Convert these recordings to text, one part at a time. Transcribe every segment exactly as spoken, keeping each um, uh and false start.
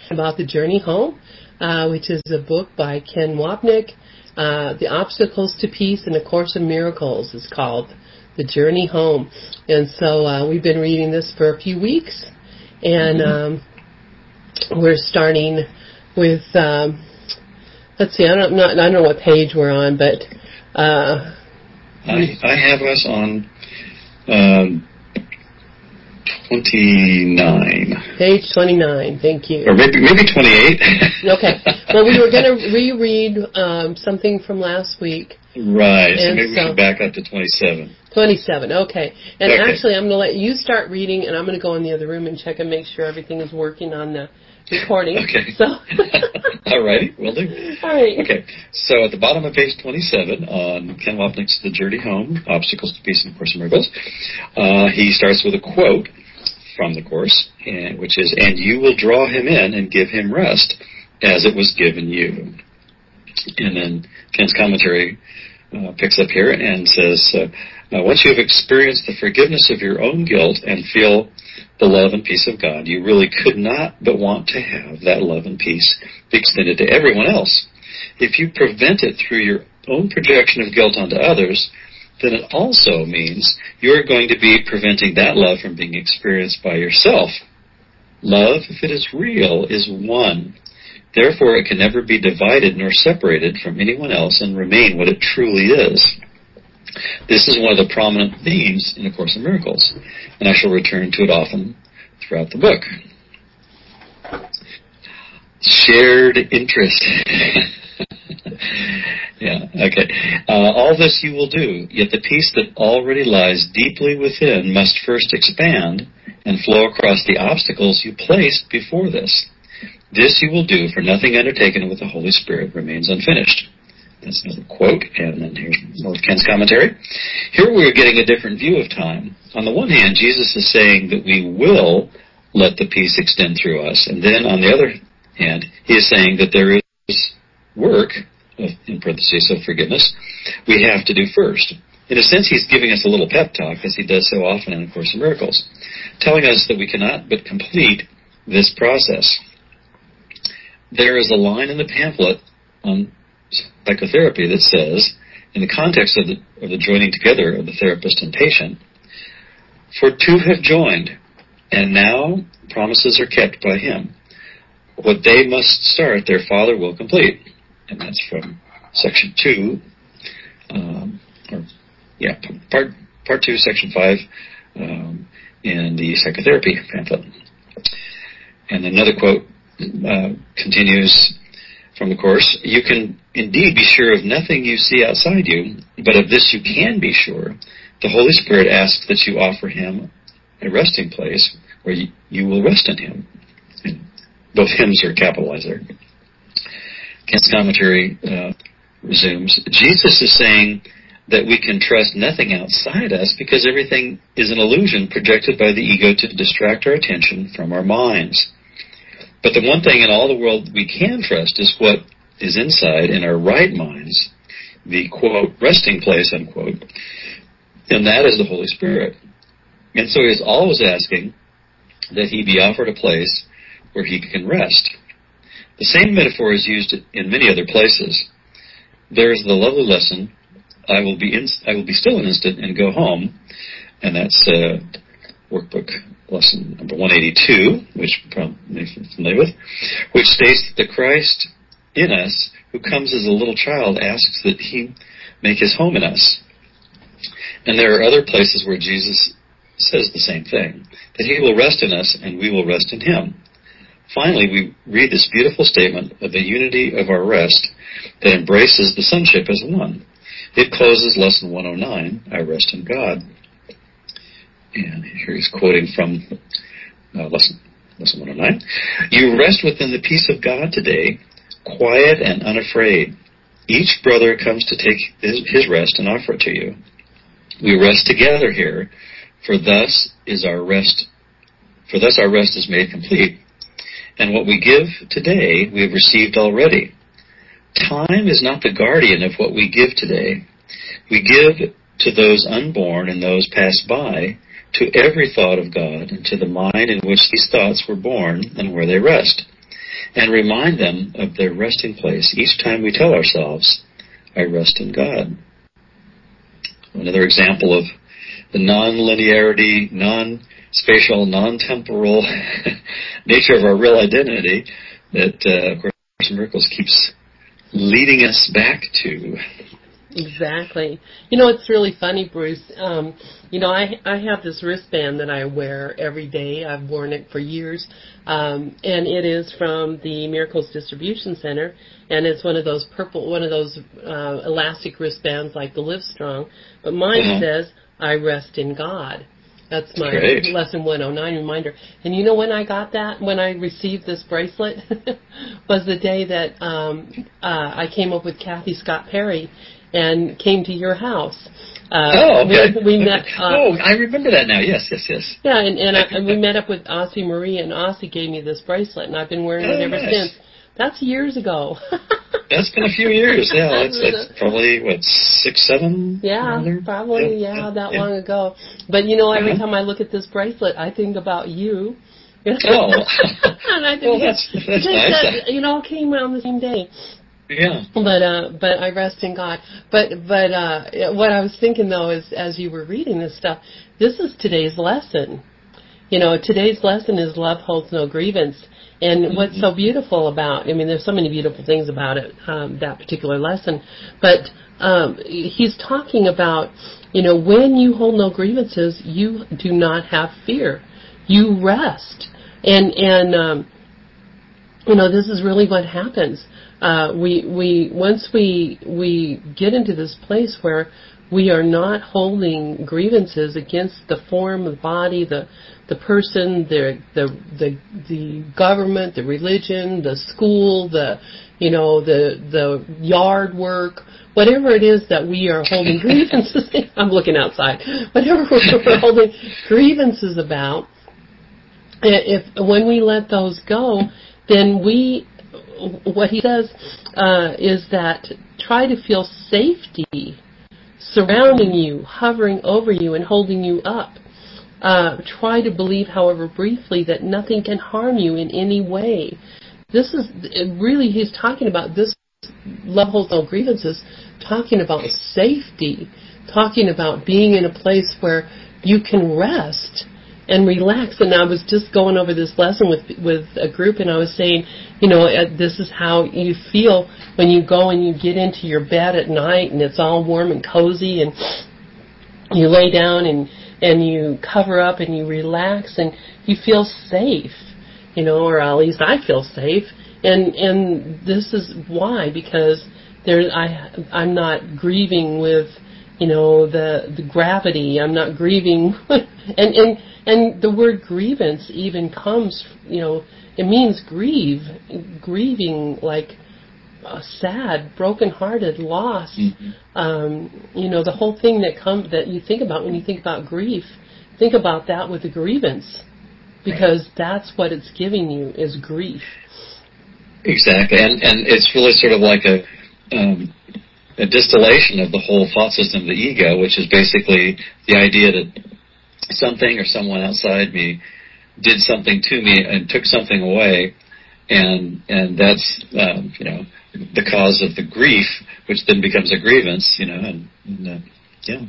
about The Journey Home, uh, which is a book by Ken Wapnick. Uh, The Obstacles to Peace and A Course in Miracles is called The Journey Home. And so uh, we've been reading this for a few weeks, and um, we're starting with, um, let's see, I don't, not, I don't know what page we're on, but... Uh, I, I have us on um, twenty-nine. Page twenty-nine, thank you. Or maybe maybe twenty-eight. Okay. Well, we were going to reread um, something from last week. Right. So maybe so, we should back up to twenty-seven. twenty-seven, okay. And okay. actually, I'm going to let you start reading, and I'm going to go in the other room and check and make sure everything is working on the recording. Okay. So. All righty, will do. All right. Okay. So at the bottom of page twenty-seven on Ken Wapnick's The Journey Home, Obstacles to Peace and A Course in Miracles, uh, he starts with a quote from the Course, and, which is, "And you will draw him in and give him rest as it was given you." And then Ken's commentary uh, picks up here and says, uh, uh, once you have experienced the forgiveness of your own guilt and feel the love and peace of God, you really could not but want to have that love and peace be extended to everyone else. If you prevent it through your own projection of guilt onto others, then it also means you're going to be preventing that love from being experienced by yourself. Love, if it is real, is one. Therefore, it can never be divided nor separated from anyone else and remain what it truly is. This is one of the prominent themes in A Course in Miracles, and I shall return to it often throughout the book. Shared interest. Yeah, okay. Uh, all this you will do, yet the peace that already lies deeply within must first expand and flow across the obstacles you placed before this. This you will do, for nothing undertaken with the Holy Spirit remains unfinished. That's another quote, and then here's more of Ken's commentary. Here we're getting a different view of time. On the one hand, Jesus is saying that we will let the peace extend through us, and then on the other hand, he is saying that there is work, in parentheses, of forgiveness, we have to do first. In a sense, he's giving us a little pep talk, as he does so often in A Course in Miracles, telling us that we cannot but complete this process. There is a line in the pamphlet on psychotherapy that says, in the context of the, of the joining together of the therapist and patient, for two have joined, and now promises are kept by him. What they must start, their Father will complete. And that's from section two, um, or yeah, part part two, section five, um, in the psychotherapy pamphlet. And another quote uh, continues from the Course: "You can indeed be sure of nothing you see outside you, but of this you can be sure. The Holy Spirit asks that you offer him a resting place where you, you will rest in him." And both hymns are capitalized there. Ken's commentary uh, resumes, Jesus is saying that we can trust nothing outside us because everything is an illusion projected by the ego to distract our attention from our minds. But the one thing in all the world we can trust is what is inside in our right minds, the, quote, resting place, unquote, and that is the Holy Spirit. And so he is always asking that he be offered a place where he can rest. The same metaphor is used in many other places. There is the lovely lesson, I will be in, I will be still an instant and go home, and that's uh, workbook lesson number one eighty-two, which you're probably familiar with, which states that the Christ in us, who comes as a little child, asks that he make his home in us. And there are other places where Jesus says the same thing, that he will rest in us and we will rest in him. Finally, we read this beautiful statement of the unity of our rest that embraces the sonship as one. It closes lesson one oh nine, I rest in God. And here he's quoting from uh, lesson, lesson one oh nine. You rest within the peace of God today, quiet and unafraid. Each brother comes to take his, his rest and offer it to you. We rest together here, for thus is our rest, for thus our rest is made complete. And what we give today, we have received already. Time is not the guardian of what we give today. We give to those unborn and those passed by, to every thought of God, and to the mind in which these thoughts were born and where they rest. and remind them of their resting place each time we tell ourselves, I rest in God. Another example of the non-linearity, non-spatial, non-temporal nature of our real identity that, uh, of course, Miracles keeps leading us back to. Exactly. You know, it's really funny, Bruce. Um, you know, I I have this wristband that I wear every day. I've worn it for years, um, and it is from the Miracles Distribution Center, and it's one of those purple, one of those uh, elastic wristbands like the Livestrong. But mine uh-huh. says, "I rest in God." That's my Great. lesson one oh nine reminder. And you know when I got that, when I received this bracelet, was the day that um, uh, I came up with Kathy Scott Perry and came to your house. Uh, oh, okay. We, we met. Uh, oh, I remember that now. Yes, yes, yes. Yeah, and, and, I, and we met up with Ossie Marie, and Ossie gave me this bracelet, and I've been wearing oh, it ever nice. since. That's years ago. That's been a few years. Yeah, that's, that's probably, what, six, seven? Yeah, rather? probably, yeah, yeah that yeah. long ago. But, you know, every uh-huh. time I look at this bracelet, I think about you. Oh. and I think well, that's, that's nice. That, you know, came around the same day. Yeah. But uh, but I rest in God. But but uh, what I was thinking though is, as you were reading this stuff, this is today's lesson. You know, today's lesson is love holds no grievance. And mm-hmm. what's so beautiful about, I mean, there's so many beautiful things about it, um, that particular lesson. But um, he's talking about, you know, when you hold no grievances, you do not have fear. You rest. And and um, you know, this is really what happens. Uh, we we once we we get into this place where we are not holding grievances against the form of the body, the the person, the the the the government, the religion, the school, the you know the the yard work, whatever it is that we are holding grievances. I'm looking outside. Whatever we're holding grievances about, if when we let those go, then we. What he says uh, is that try to feel safety surrounding you, hovering over you, and holding you up. Uh, try to believe, however briefly, that nothing can harm you in any way. This is really, he's talking about this love holds no grievances, talking about safety, talking about being in a place where you can rest and relax. And I was just going over this lesson with with a group, and I was saying, you know, this is how you feel when you go and you get into your bed at night, and it's all warm and cozy, and you lay down and and you cover up and you relax, and you feel safe, you know, or at least I feel safe. And and this is why, because there I I'm not grieving with, you know, the the gravity. I'm not grieving, and and. And the word grievance even comes, you know, it means grieve, grieving like uh, sad, broken-hearted, loss. Mm-hmm. Um, you know, the whole thing that come that you think about when you think about grief, think about that with a grievance, because right. that's what it's giving you is grief. Exactly, and and it's really sort of like a um, a distillation of the whole thought system of the ego, which is basically the idea that something or someone outside me did something to me and took something away, and and that's um, you know the cause of the grief, which then becomes a grievance, you know, and, and uh, yeah,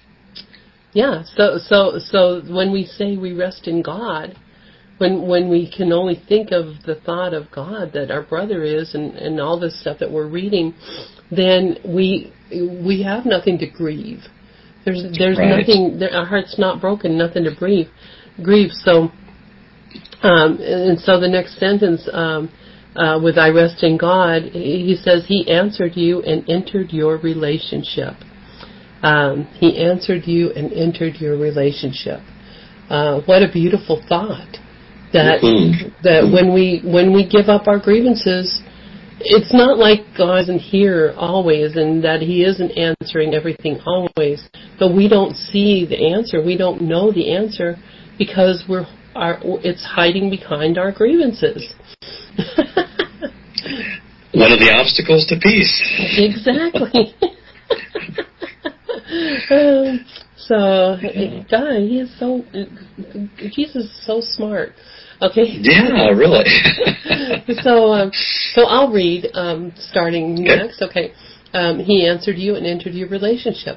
yeah. So so so when we say we rest in God, when when we can only think of the thought of God that our brother is, and, and all this stuff that we're reading, then we we have nothing to grieve. There's there's right. nothing. There, our heart's not broken. Nothing to grieve. Grieve. So, um, and so the next sentence um, uh, with "I rest in God," he says He answered you and entered your relationship. Um, he answered you and entered your relationship. Uh, what a beautiful thought! That mm-hmm. that mm-hmm. when we when we give up our grievances. It's not like God isn't here always and that He isn't answering everything always, but we don't see the answer. We don't know the answer because we're our, it's hiding behind our grievances. One of the obstacles to peace. Exactly. um, So, yeah. God, he is so, Jesus is so smart. Okay. Yeah, really. so, um, so I'll read, um, starting okay. next. Okay. Um, he answered you and entered your relationship.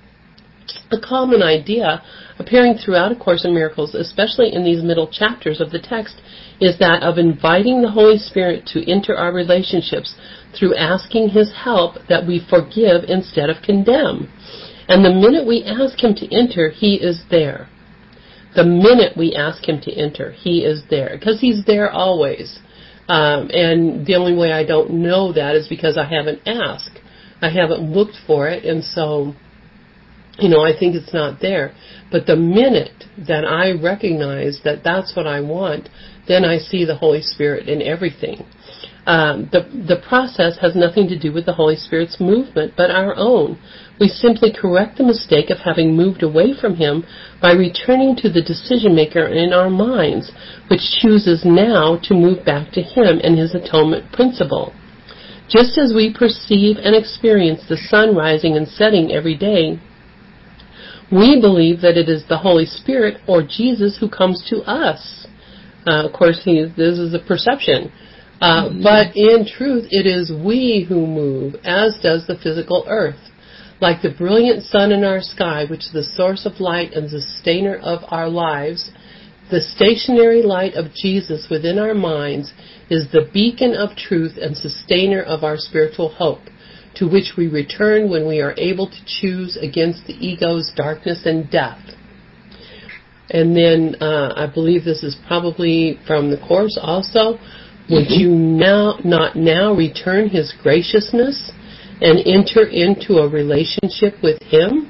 A common idea appearing throughout A Course in Miracles, especially in these middle chapters of the text, is that of inviting the Holy Spirit to enter our relationships through asking His help that we forgive instead of condemn. And the minute we ask Him to enter, He is there. The minute we ask Him to enter, He is there. Because He's there always. Um, and the only way I don't know that is because I haven't asked. I haven't looked for it, and so, you know, I think it's not there. But the minute that I recognize that that's what I want, then I see the Holy Spirit in everything. Um, the, the process has nothing to do with the Holy Spirit's movement, but our own. We simply correct the mistake of having moved away from Him by returning to the decision maker in our minds, which chooses now to move back to Him and His atonement principle. Just as we perceive and experience the sun rising and setting every day, we believe that it is the Holy Spirit or Jesus who comes to us. Uh, of course, he, this is a perception. Uh, mm-hmm. But in truth, it is we who move, as does the physical earth. Like the brilliant sun in our sky, which is the source of light and sustainer of our lives, the stationary light of Jesus within our minds is the beacon of truth and sustainer of our spiritual hope, to which we return when we are able to choose against the ego's darkness and death. And then uh, I believe this is probably from the Course also. Would you now not now return His graciousness and enter into a relationship with Him?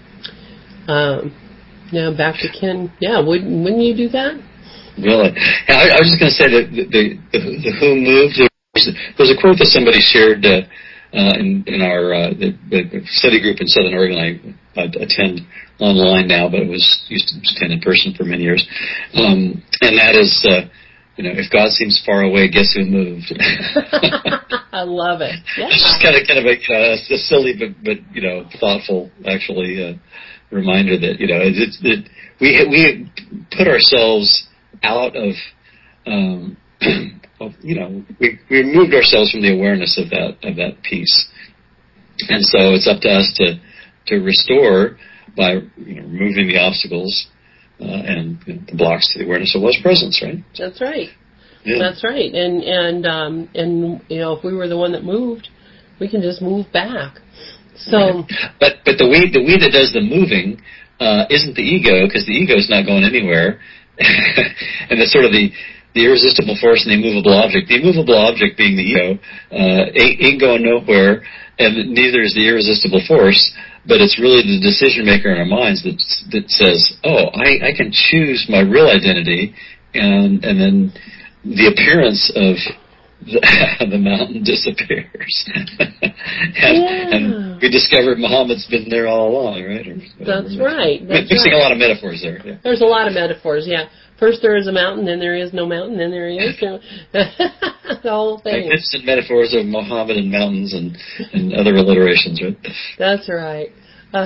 Um, now back to Ken. Yeah, wouldn't wouldn't you do that? Really? I, I was just going to say that the, the, the, the who moved. There's a quote that somebody shared uh, uh, in, in our uh, the, the study group in Southern Oregon. I, I attend online now, but it was used to attend in person for many years. Um, and that is, uh, you know, if God seems far away, guess who moved? I love it. Yeah. It's just kind of kind of a, uh, a silly but but you know thoughtful actually uh, reminder that you know it's it, we we put ourselves out of, um, of you know we we removed ourselves from the awareness of that of that peace, and so it's up to us to to restore by you know, removing the obstacles uh, and you know, the blocks to the awareness of what's presence, right? That's right. Yeah. That's right. And and um, and you know, if we were the one that moved, we can just move back. So, right. but but the we the we that does the moving uh, isn't the ego, because the ego is not going anywhere, and it's sort of the the irresistible force and the immovable object. The immovable object being the ego uh, ain't, ain't going nowhere, and neither is the irresistible force. But it's really the decision maker in our minds that that says, "Oh, I, I can choose my real identity," and and then the appearance of the, the mountain disappears, and, yeah. and we discovered Muhammad's been there all along, right? Or That's right. That's Mixing right. a lot of metaphors there. Yeah. There's a lot of metaphors. Yeah. First there is a mountain, then there is no mountain, then there is no. The whole thing. Magnificent metaphors of Muhammad and mountains and, and other alliterations, right? That's right. Uh,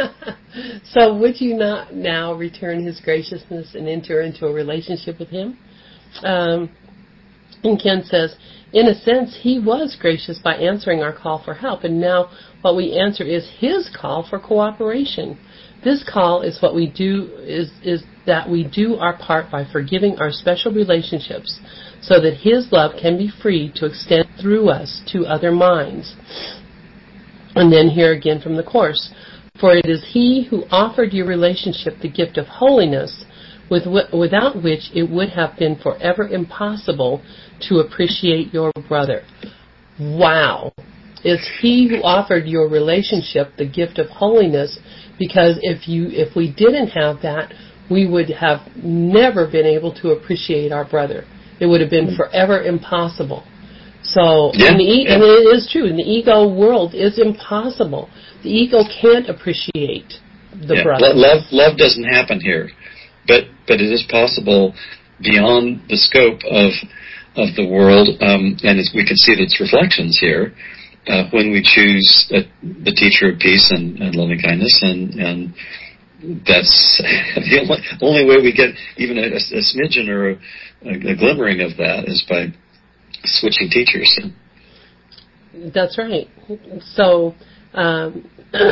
so would you not now return His graciousness and enter into a relationship with Him? Um, and Ken says, in a sense, He was gracious by answering our call for help, and now what we answer is His call for cooperation. This call is what we do is is that we do our part by forgiving our special relationships, so that His love can be free to extend through us to other minds. And then here again from the Course, for it is He who offered your relationship the gift of holiness, with w- without which it would have been forever impossible to appreciate your brother. Wow. It's He who offered your relationship the gift of holiness, because if you if we didn't have that, we would have never been able to appreciate our brother. It would have been forever impossible. So, yeah, in the e- yeah. and it is true, in the ego world, it's impossible. The ego can't appreciate the yeah. brother. Love, love doesn't happen here, but but it is possible beyond the scope of of the world, um, and it's, we can see its reflections here uh, when we choose a, the teacher of peace and, and loving kindness, and and that's the only, only way we get even a, a smidgen or a, a glimmering of that is by switching teachers. That's right. So um,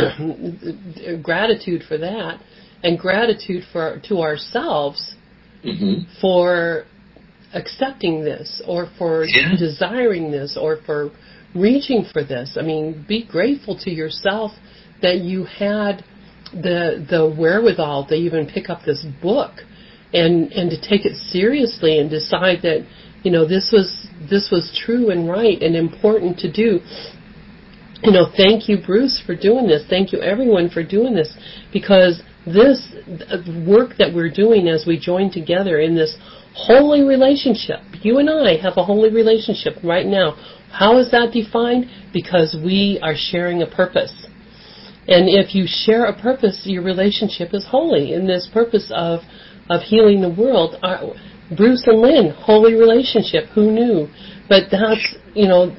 gratitude for that, and gratitude for to ourselves mm-hmm. for accepting this, or for yeah. desiring this, or for reaching for this. I mean, be grateful to yourself that you had the the wherewithal to even pick up this book and and to take it seriously and decide that, you know, this was this was true and right and important to do. You know, thank you, Bruce, for doing this. Thank you, everyone, for doing this, because this work that we're doing as we join together in this holy relationship, you and I have a holy relationship right now. How is that defined? Because we are sharing a purpose. And if you share a purpose, your relationship is holy. In this purpose of, of healing the world, our, Bruce and Lynn, holy relationship, who knew? But that's, you know...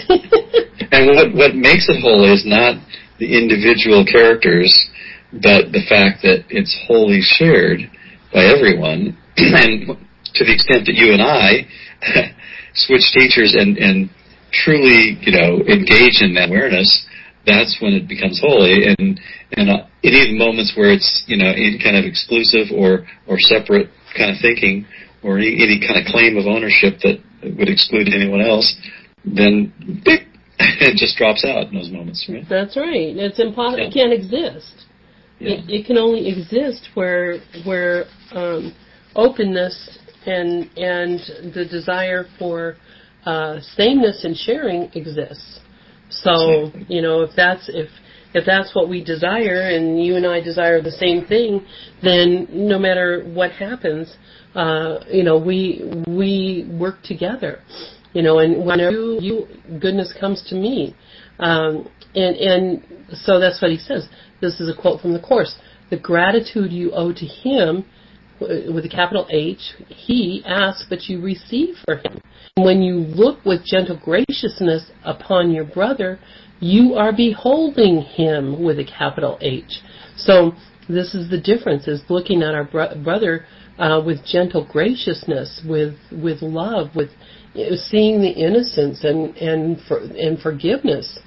And what, what makes it holy is not the individual characters, but the fact that it's wholly shared by everyone. And to the extent that you and I switch teachers and, and truly, you know, engage in that awareness, that's when it becomes holy. And and uh, in even moments where it's, you know, any kind of exclusive or, or separate kind of thinking, or any, any kind of claim of ownership that would exclude anyone else, then beep, it just drops out in those moments. Right? That's right. It's impossible. Yeah. It can't exist. Yeah. It, it can only exist where where um, openness and and the desire for uh, sameness and sharing exists. So, you know, if that's if if that's what we desire, and you and I desire the same thing, then no matter what happens, uh, you know, we we work together. You know, and whenever you, you goodness comes to me, um, and and so that's what he says. This is a quote from the Course: "The gratitude you owe to him, with a capital H, he asks, but you receive for him. When you look with gentle graciousness upon your brother, you are beholding him with a capital H." So this is the difference: is looking at our bro- brother uh, with gentle graciousness, with with love, with seeing the innocence and and for, and forgiveness.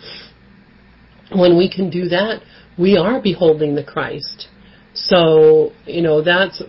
When we can do that, we are beholding the Christ. So, you know, that's,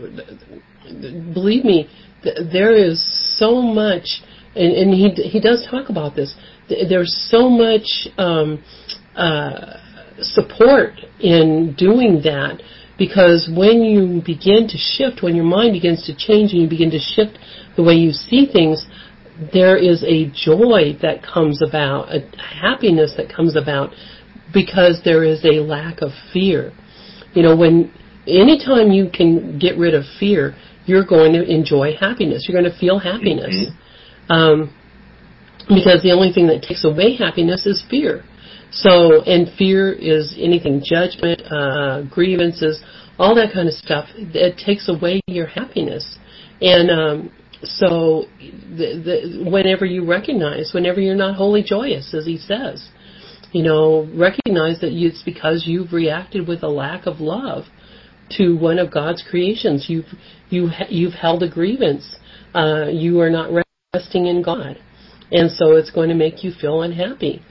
believe me, there is so much, and, and he he does talk about this, there's so much um, uh, support in doing that, because when you begin to shift, when your mind begins to change and you begin to shift the way you see things, there is a joy that comes about, a happiness that comes about, because there is a lack of fear. You know, when anytime you can get rid of fear, you're going to enjoy happiness. You're going to feel happiness. Mm-hmm. Um, because the only thing that takes away happiness is fear. So, and fear is anything, judgment, uh, grievances, all that kind of stuff. It takes away your happiness. And um, so the, the, whenever you recognize, whenever you're not wholly joyous, as he says, you know, recognize that it's because you've reacted with a lack of love to one of God's creations. You've you you've held a grievance. Uh, you are not resting in God, and so it's going to make you feel unhappy,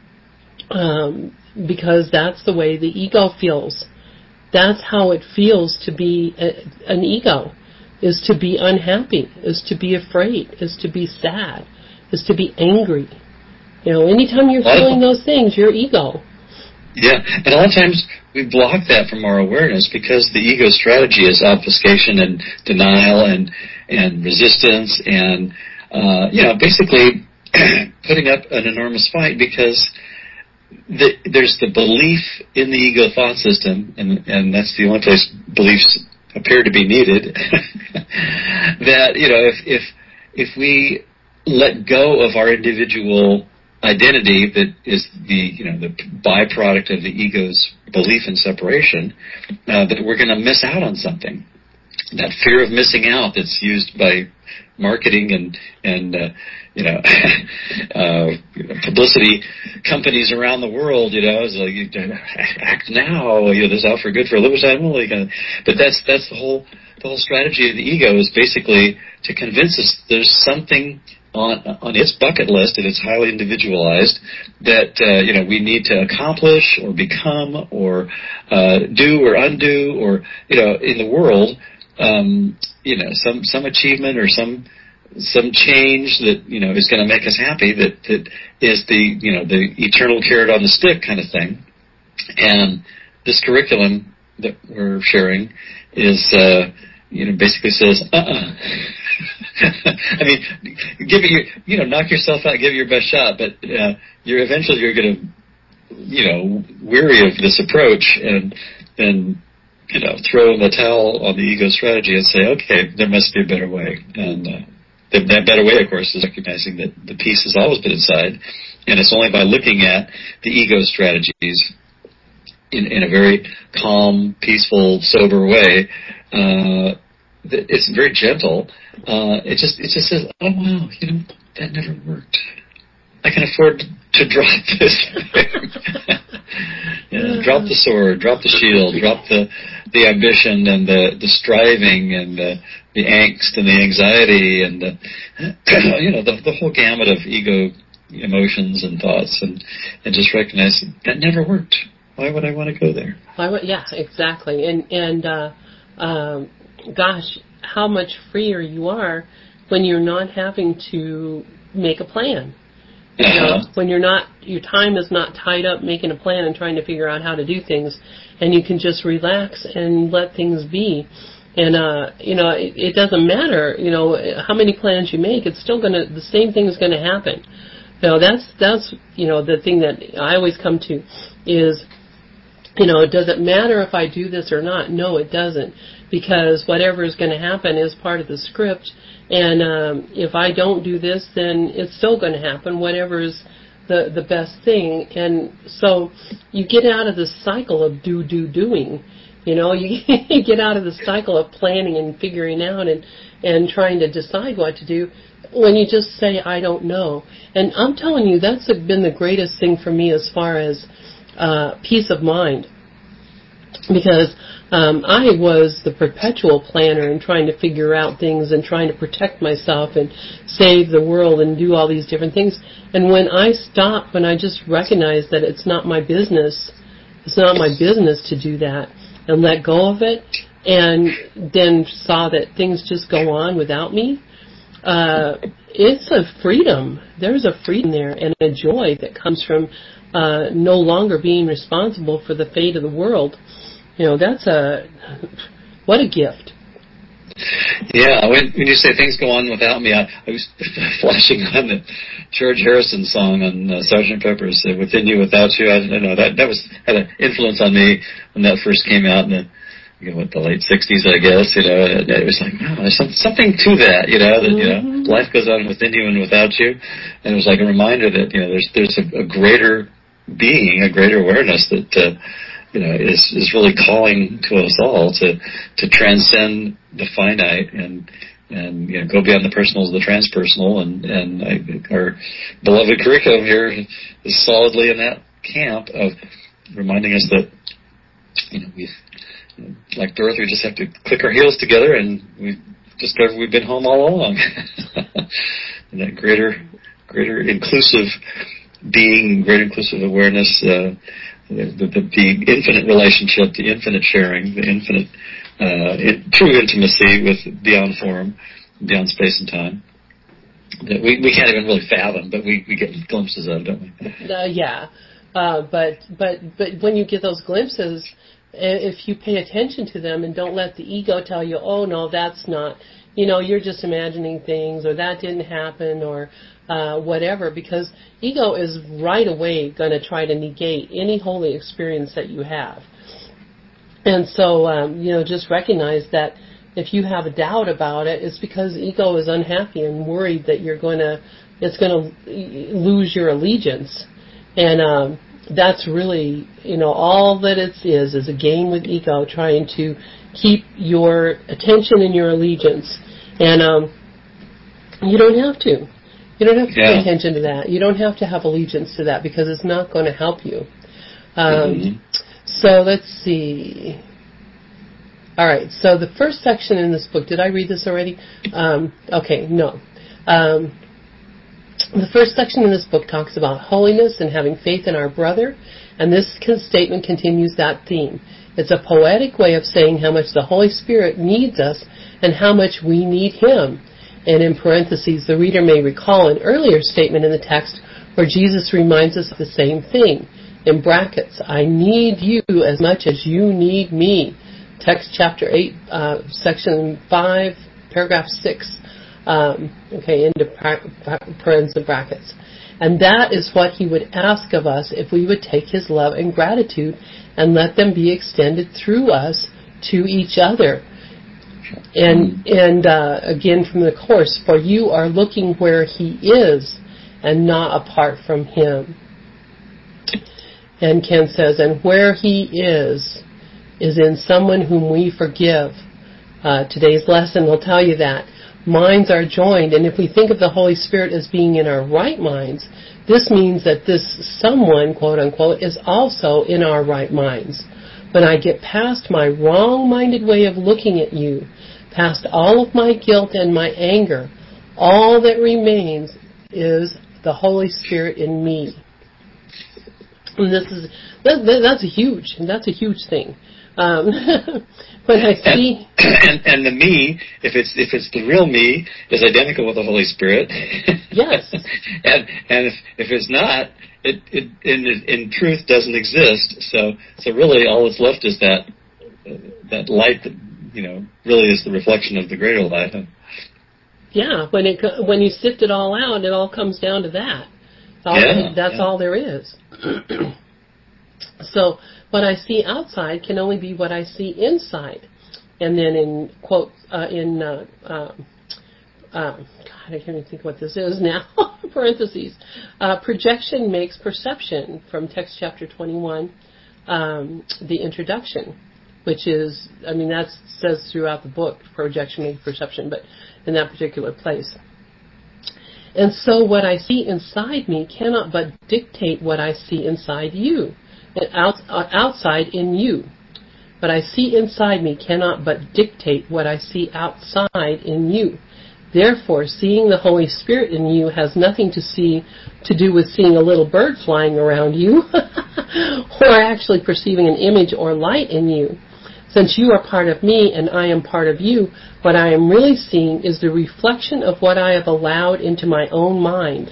um, because that's the way the ego feels. That's how it feels to be a, an ego, is to be unhappy, is to be afraid, is to be sad, is to be angry. You know, anytime you're feeling those things, your ego. Yeah, and a lot of times we block that from our awareness because the ego strategy is obfuscation and denial and and resistance and, uh, you know, basically putting up an enormous fight, because the, there's the belief in the ego thought system, and, and that's the only place beliefs appear to be needed, that, you know, if if if we let go of our individual identity that is the, you know, the byproduct of the ego's belief in separation, uh, that we're going to miss out on something. that fear of missing out that's used by marketing and and uh, you know uh, publicity companies around the world. You know, it's like you act now. You know, this out for good for a little time only. Kind of, but that's that's the whole the whole strategy of the ego is basically to convince us there's something on on its bucket list, and it's highly individualized, that uh, you know we need to accomplish or become or uh, do or undo, or you know in the world, um, you know some some achievement or some some change that you know is going to make us happy. That that is the you know the eternal carrot on the stick kind of thing. And this curriculum that we're sharing is uh, you know basically says uh-uh. I mean, give it your, you know, knock yourself out, give it your best shot, but uh, you're eventually you're going to, you know, weary of this approach and then, you know, throw in the towel on the ego strategy and say, okay, there must be a better way. And uh, the, that better way, of course, is recognizing that the peace has always been inside, and it's only by looking at the ego strategies in, in a very calm, peaceful, sober way. Uh, It's very gentle. Uh, it just it just says, oh wow, you know that never worked. I can afford to drop this. Yeah, drop the sword, drop the shield, drop the the ambition and the, the striving and the, the angst and the anxiety and the you know the, the whole gamut of ego emotions and thoughts, and and just recognize that never worked. Why would I want to go there? Why would, yeah, exactly. And and uh, um, gosh, how much freer you are when you're not having to make a plan. You know, Uh-huh. when you're not, your time is not tied up making a plan and trying to figure out how to do things, and you can just relax and let things be. And uh, you know, it, it doesn't matter, you know, how many plans you make. It's still gonna, the same thing is gonna happen. You know, that's that's you know the thing that I always come to is, you know, does it matter if I do this or not? No, it doesn't, because whatever is going to happen is part of the script. And um, if I don't do this, then it's still going to happen, whatever is the, the best thing. And so you get out of the cycle of do, do, doing. You know, you get out of the cycle of planning and figuring out and, and trying to decide what to do when you just say, I don't know. And I'm telling you, that's been the greatest thing for me as far as Uh, peace of mind, because um, I was the perpetual planner and trying to figure out things and trying to protect myself and save the world and do all these different things. And when I stopped, when I just recognized that it's not my business, it's not my business to do that, and let go of it, and then saw that things just go on without me, uh, it's a freedom. There's a freedom there and a joy that comes from Uh, no longer being responsible for the fate of the world. You know, that's a, what a gift. Yeah, when, when you say things go on without me, I, I was flashing on the George Harrison song on uh, Sergeant Pepper's, uh, Within You, Without You. I don't know, that, that was, had an influence on me when that first came out in the, you know, what, the late sixties, I guess. You know, it, it was like, wow, there's some, something to that, you know, that, you know, life goes on within you and without you. And it was like a reminder that, you know, there's, there's a, a greater being, a greater awareness that uh, you know is is really calling to us all to to transcend the finite and and you know go beyond the personal to the transpersonal, and and I, our beloved curriculum here is solidly in that camp of reminding us that you know we like Dorothy, we just have to click our heels together and we discover we've been home all along. And that greater greater inclusive being, great inclusive awareness, uh, the, the, the infinite relationship, the infinite sharing, the infinite uh, it, true intimacy with beyond form, beyond space and time, that we, we can't even really fathom, but we, we get glimpses of, don't we? Uh, yeah, uh, but but but when you get those glimpses, if you pay attention to them and don't let the ego tell you, oh no, that's not, you know, you're just imagining things, or that didn't happen, or uh, whatever, because ego is right away going to try to negate any holy experience that you have. And so, um, you know, just recognize that if you have a doubt about it, it's because ego is unhappy and worried that you're going to, it's going to lose your allegiance. And um, that's really, you know, all that it is is a game with ego, trying to keep your attention and your allegiance. And um, you don't have to. You don't have to yeah. pay attention to that. You don't have to have allegiance to that, because it's not going to help you. Um, mm-hmm. So let's see. All right. So the first section in this book, did I read this already? Um, okay, no. Um, the first section in this book talks about holiness and having faith in our brother, and this statement continues that theme. It's a poetic way of saying how much the Holy Spirit needs us and how much we need Him. And in parentheses, the reader may recall an earlier statement in the text where Jesus reminds us of the same thing. In brackets, I need you as much as you need me. Text chapter eight, uh, section five, paragraph six. Um, okay, into parentheses and brackets. And that is what He would ask of us if we would take His love and gratitude and let them be extended through us to each other. And and uh, again from the Course, for you are looking where He is and not apart from Him. And Ken says, and where He is, is in someone whom we forgive. Uh, today's lesson will tell you that. Minds are joined, and if we think of the Holy Spirit as being in our right minds, this means that this someone, quote unquote, is also in our right minds. When I get past my wrong-minded way of looking at you, past all of my guilt and my anger, all that remains is the Holy Spirit in me. And this is that, that, that's a huge that's a huge thing. Um, when I see and, and and the me, if it's if it's the real me, is identical with the Holy Spirit. Yes. and and if if it's not, it it in in truth doesn't exist. So so really, all that's left is that uh, that light that, you know, really is the reflection of the greater light. Huh? Yeah. When it when you sift it all out, it all comes down to that. All, yeah, that's yeah. all there is. So what I see outside can only be what I see inside. And then in quote uh, in uh, uh, uh, God, I can't even think what this is now. Parentheses. Uh, projection makes perception, from text chapter twenty-one, um, the introduction, which is, I mean, that says throughout the book, projection makes perception, but in that particular place. And so what I see inside me cannot but dictate what I see inside you, out, outside in you. What I see inside me cannot but dictate what I see outside in you. Therefore, seeing the Holy Spirit in you has nothing to see to do with seeing a little bird flying around you, or actually perceiving an image or light in you. Since you are part of me and I am part of you, what I am really seeing is the reflection of what I have allowed into my own mind.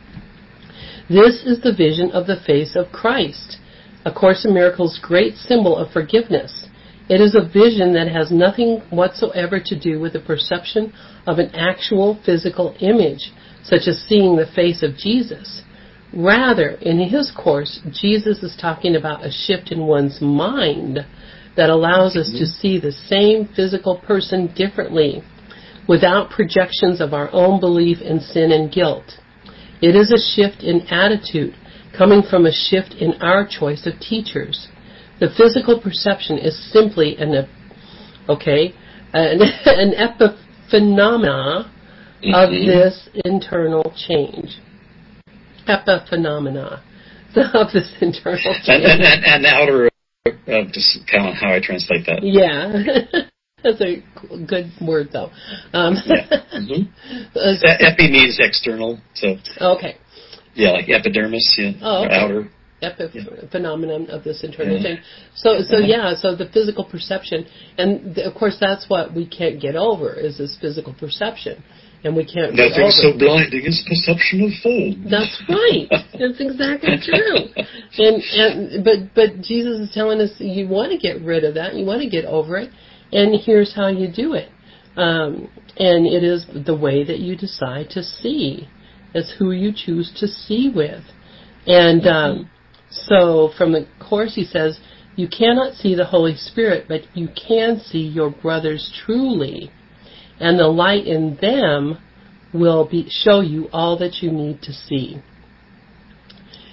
This is the vision of the face of Christ, A Course in Miracles' great symbol of forgiveness. It is a vision that has nothing whatsoever to do with the perception of an actual physical image, such as seeing the face of Jesus. Rather, in his Course, Jesus is talking about a shift in one's mind that allows us to see the same physical person differently, without projections of our own belief in sin and guilt. It is a shift in attitude, coming from a shift in our choice of teachers. The physical perception is simply an, okay, an, an epiphenomena mm-hmm. of this internal change. Epiphenomena of this internal change. And, and, and, and outer, uh, just kind of how I translate that. Yeah. That's a good word, though. Um, yeah. Mm-hmm. uh, Epi means external, so. Okay. Yeah, like epidermis, yeah, oh, okay. outer. Epiphenomenon of this internal yeah. change. So, so yeah, so the physical perception, and the, of course that's what we can't get over, is this physical perception. And we can't get over. Nothing so blinding as perception of form. That's right. That's exactly true. And, and but but Jesus is telling us you want to get rid of that, you want to get over it, and here's how you do it. Um, and it is the way that you decide to see. It's who you choose to see with. And um, so from the Course he says, you cannot see the Holy Spirit, but you can see your brothers truly. And the light in them will be, show you all that you need to see.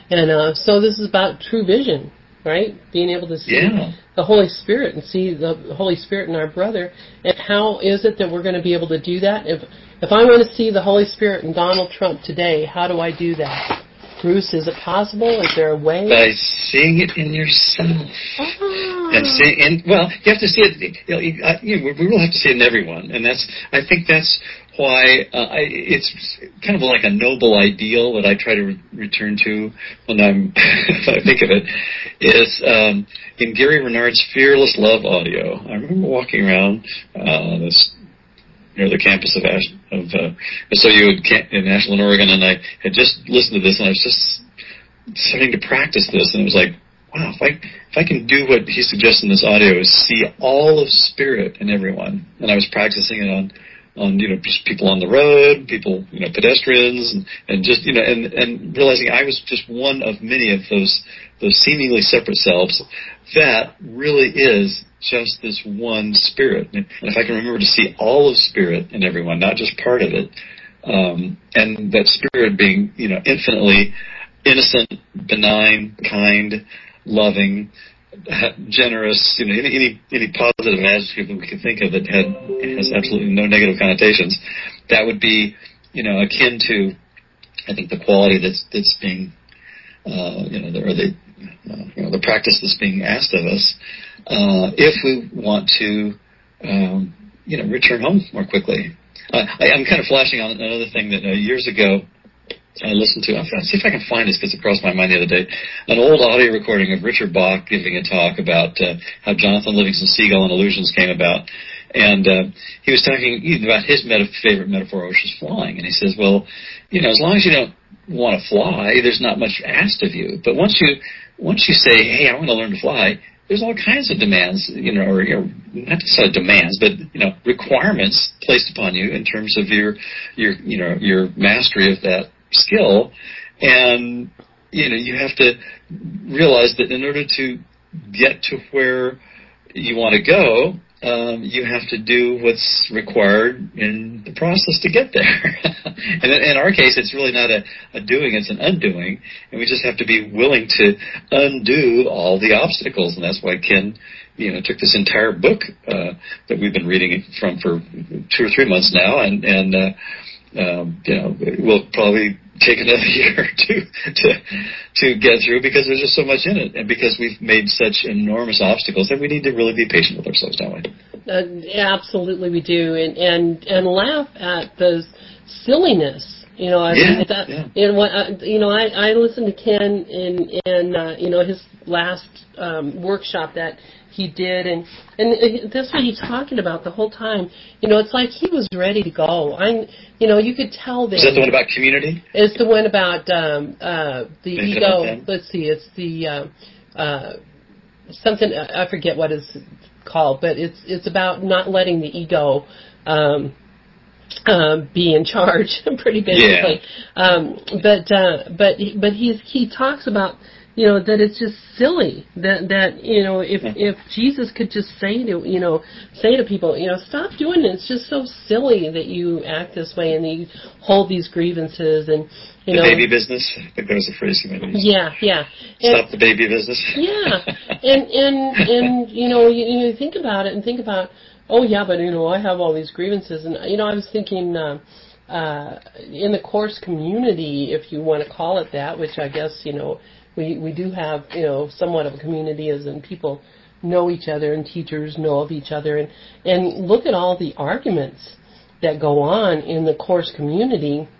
And uh, so this is about true vision, right? Being able to see Yeah. the Holy Spirit and see the Holy Spirit in our brother. And how is it that we're going to be able to do that? If if I want to see the Holy Spirit in Donald Trump today, how do I do that? Bruce, is it possible? Is there a way? By seeing it in yourself. Ah. And see, and well, you have to see it. You know, you, I, you know, we really have to see it in everyone, and that's. I think that's why uh, I, it's kind of like a noble ideal that I try to re- return to when I'm, if I think of it, is um, in Gary Renard's Fearless Love audio. I remember walking around uh, this near the campus of Ash, of uh, S O U in Ashland, Oregon, and I had just listened to this, and I was just starting to practice this, and it was like, wow, if I if I can do what he suggests in this audio, is see all of spirit in everyone, and I was practicing it on. on, you know, just people on the road, people, you know, pedestrians, and, and just, you know, and, and realizing I was just one of many of those, those seemingly separate selves. That really is just this one spirit. And if I can remember to see all of spirit in everyone, not just part of it, um, and that spirit being, you know, infinitely innocent, benign, kind, loving, generous, you know, any, any any positive adjective that we can think of that had has absolutely no negative connotations, that would be, you know, akin to, I think, the quality that's that's being, uh, you know, the, or the uh, you know the practice that's being asked of us, uh, if we want to, um, you know, return home more quickly. Uh, I, I'm kind of flashing on another thing that uh, years ago I listened to. I'll see if I can find this because it crossed my mind the other day. An old audio recording of Richard Bach giving a talk about uh, how Jonathan Livingston Seagull and illusions came about. And uh, he was talking about his meta- favorite metaphor, which is flying. And he says, well, you know, as long as you don't want to fly, there's not much asked of you. But once you once you say, hey, I want to learn to fly, there's all kinds of demands, you know, or, you know, not necessarily demands, but, you know, requirements placed upon you in terms of your, your, you know, your mastery of that skill. And, you know, you have to realize that in order to get to where you want to go, um, you have to do what's required in the process to get there. And in our case, it's really not a, a doing, it's an undoing. And we just have to be willing to undo all the obstacles. And that's why Ken, you know, took this entire book uh, that we've been reading from for two or three months now. And, and uh, um, you know, we'll probably take another year or two to to get through because there's just so much in it, and because we've made such enormous obstacles that we need to really be patient with ourselves, don't we? Uh, absolutely, we do, and and and laugh at the silliness. You know, I yeah, mean, that, yeah. you know, what, uh, you know, I, I listened to Ken in in uh, you know his last um, workshop that he did, and and that's what he's talking about the whole time. You know, it's like he was ready to go. I, you know, you could tell that. Is that the one about community? It's the one about um, uh, the Maybe ego. Let's see, it's the uh, uh, something I forget what it's called, but it's it's about not letting the ego um, um, be in charge, pretty basically. Yeah. Um, but uh, but but he's he talks about, you know, that it's just silly that that you know if if Jesus could just say to you know say to people, you know, stop doing it. It's just so silly that you act this way and that you hold these grievances and you the know baby business. I think that was a phrase you might use. Yeah, yeah. Stop and, the baby business. Yeah, and and and you know you, you think about it and think about, oh yeah, but you know I have all these grievances, and you know I was thinking uh, uh, in the course community, if you want to call it that, which I guess you know we we do have you know somewhat of a community, as in people know each other and teachers know of each other, and and look at all the arguments that go on in the course community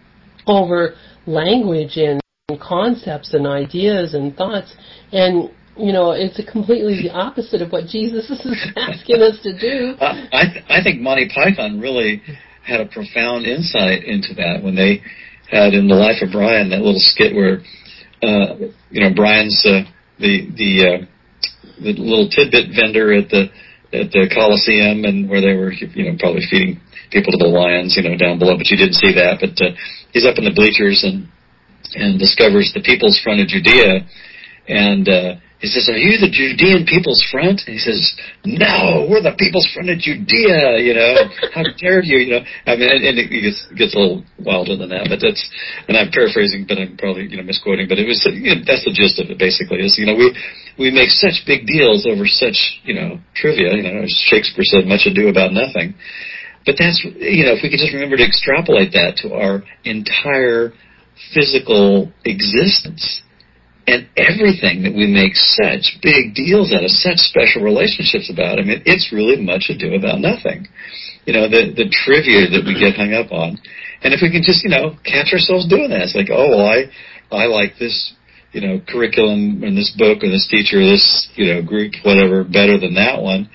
over language and concepts and ideas and thoughts, and you know it's a completely the opposite of what Jesus is asking us to do. Uh, I th- I think Monty Python really had a profound insight into that when they had in The Life of Brian that little skit where uh, you know Brian's uh, the the uh, the little tidbit vendor at the at the Coliseum, and where they were you know probably feeding people to the lions you know down below, but you didn't see that. But uh, he's up in the bleachers and and discovers the people's front of Judea, and uh, he says, are you the Judean people's front? And he says, no, we're the people's front of Judea, you know. How dare you, you know. I mean, and it gets, gets a little wilder than that, but that's, and I'm paraphrasing, but I'm probably, you know, misquoting, but it was, you know, that's the gist of it, basically, is, you know, we, we make such big deals over such, you know, trivia, you know, as Shakespeare said, much ado about nothing. But that's, you know, if we could just remember to extrapolate that to our entire physical existence, and everything that we make such big deals out of, such special relationships about, I mean, it's really much ado about nothing. You know, the the trivia that we get hung up on. And if we can just, you know, catch ourselves doing that, it's like, oh, well, I, I like this, you know, curriculum and this book or this teacher or this, you know, group, whatever, better than that one.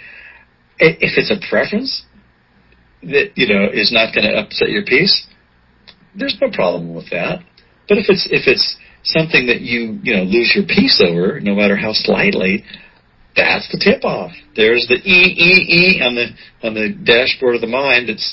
If it's a preference that, you know, is not going to upset your peace, there's no problem with that. But if it's, if it's, something that you, you know, lose your peace over, no matter how slightly, that's the tip-off. There's the E, E, E on the on the dashboard of the mind that's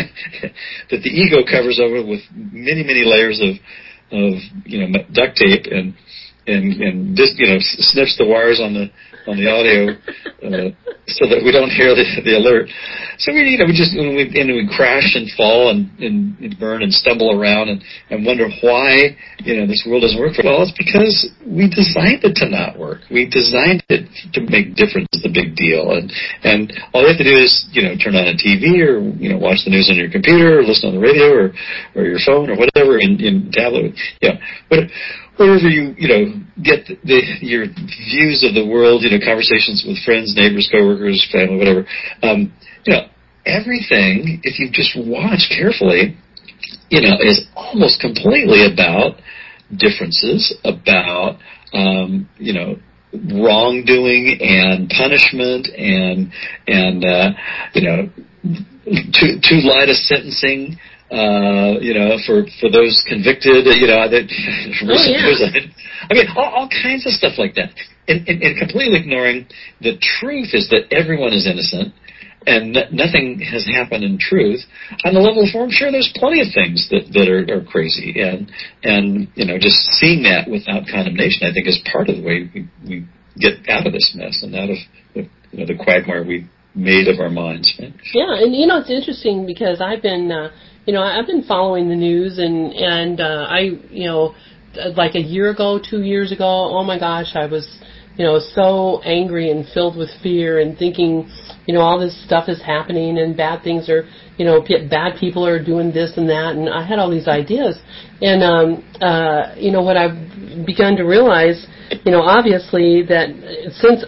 that the ego covers over with many, many layers of, of you know, duct tape and, and, and just, you know, snips the wires on the on the audio uh, so that we don't hear the, the alert. So we, you know, we just, when we, and we crash and fall and, and, and burn and stumble around and, and wonder why, you know, this world doesn't work. Well, it's because we designed it to not work. We designed it to make difference the big deal. And, and all you have to do is, you know, turn on a T V or, you know, watch the news on your computer or listen on the radio or, or your phone or whatever in, in tablet. You know, but, wherever you, you know, get the, the, your views of the world, you know, conversations with friends, neighbors, coworkers, family, whatever, um, you know, everything, if you just watch carefully, you know, is almost completely about differences, about, um, you know, wrongdoing and punishment and, and, uh, you know, too, too light a sentencing, Uh, you know, for, for those convicted, you know, that, oh, yeah. I mean, all, all kinds of stuff like that. And, and, and completely ignoring the truth is that everyone is innocent and n- nothing has happened in truth. On the level of form, sure, there's plenty of things that, that are, are crazy. And, and, you know, just seeing that without condemnation, I think, is part of the way we, we get out of this mess and out of the, you know, the quagmire we made of our minds. Right? Yeah, and, you know, it's interesting because I've been, uh, you know, I've been following the news, and and uh, I, you know, like a year ago, two years ago, oh my gosh, I was, you know, so angry and filled with fear and thinking, you know, all this stuff is happening and bad things are, you know, p- bad people are doing this and that, and I had all these ideas, and um, uh, you know, what I've begun to realize, you know, obviously that since,